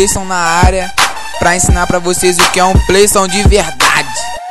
Playson na área pra ensinar pra vocês o que é um Playson de verdade.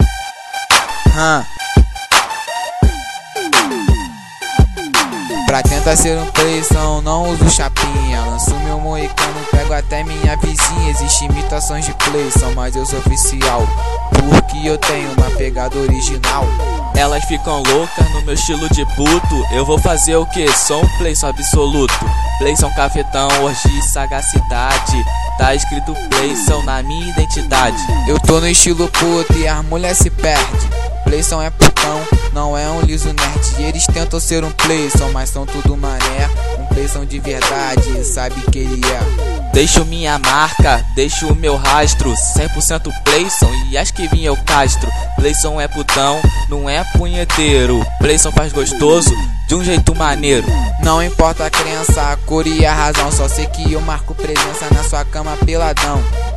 Pra tentar ser um Playson, não uso chapinha. Lanço meu moicano, pego até minha vizinha. Existem imitações de Playson, mas eu sou oficial, porque eu tenho uma pegada original. Elas ficam loucas no meu estilo de puto. Eu vou fazer o que? Sou um Playson absoluto. Playson cafetão, orgia e sagacidade. Tá escrito Playson na minha identidade. Eu tô no estilo puto e as mulheres se perdem. Playson é putão, não é um liso nerd. E eles tentam ser um Playson, mas são tudo mané. Um Playson de verdade, sabe que ele é. Deixo minha marca, deixo o meu rastro. 100% Playson e acho que vim eu castro. Playson é putão, não é punheteiro. Playson faz gostoso de um jeito maneiro. Não importa a crença, a cor e a razão. Só sei que eu marco presença na sua cama peladão.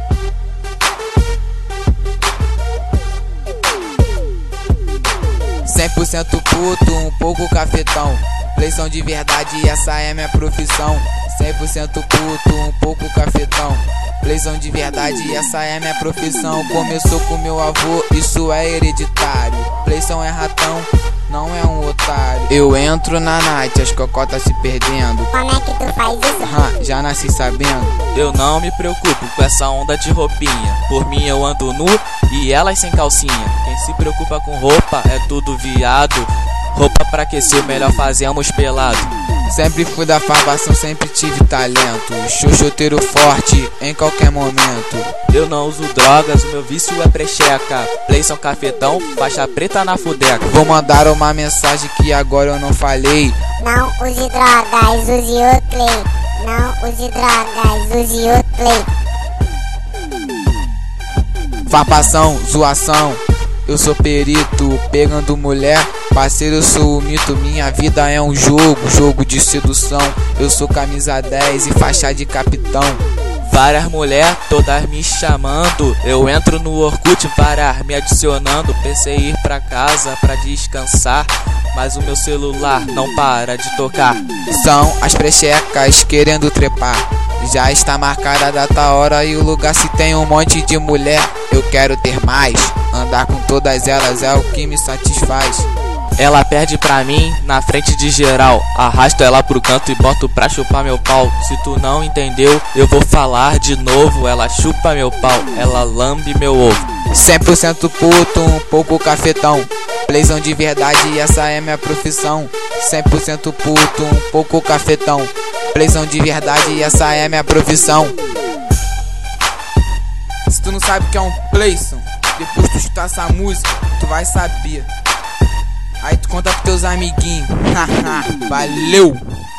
"100% puto, um pouco cafetão. Playson de verdade, essa é minha profissão. 100% puto, um pouco cafetão. Playson de verdade, essa é minha profissão. Começou com meu avô, isso é hereditário. Playson é ratão, não é um otário. Eu entro na night, as cocotas se perdendo. Como é que tu faz isso? Já nasci sabendo. Eu não me preocupo com essa onda de roupinha. Por mim eu ando nu e elas sem calcinha. Quem se preocupa com roupa é tudo viado. Roupa pra aquecer, melhor fazemos pelado. Sempre fui da farbação, sempre tive talento. Xoxoteiro forte em qualquer momento. Eu não uso drogas, o meu vício é precheca. Playson cafetão, faixa preta na fudeca. Vou mandar uma mensagem que agora eu não falei. Não use drogas, use o play. Não use drogas, use o play. Farpação, zoação, eu sou perito, pegando mulher. Parceiro, eu sou o mito, minha vida é um jogo de sedução. Eu sou camisa 10 e faixa de capitão. Várias mulheres, todas me chamando. Eu entro no Orkut, várias me adicionando. Pensei em ir pra casa pra descansar, mas o meu celular não para de tocar. São as prechecas querendo trepar. Já está marcada a data, a hora e o lugar. Se tem um monte de mulher, eu quero ter mais. Andar com todas elas é o que me satisfaz. Ela perde pra mim na frente de geral. Arrasto ela pro canto e boto pra chupar meu pau. Se tu não entendeu, eu vou falar de novo. Ela chupa meu pau, ela lambe meu ovo. 100% puto, um pouco cafetão. Playson de verdade, essa é minha profissão. 100% puto, um pouco cafetão. Playson de verdade, essa é minha profissão. Se tu não sabe o que é um Playson, depois tu escutar essa música, tu vai saber. Aí tu conta pros teus amiguinhos. Valeu!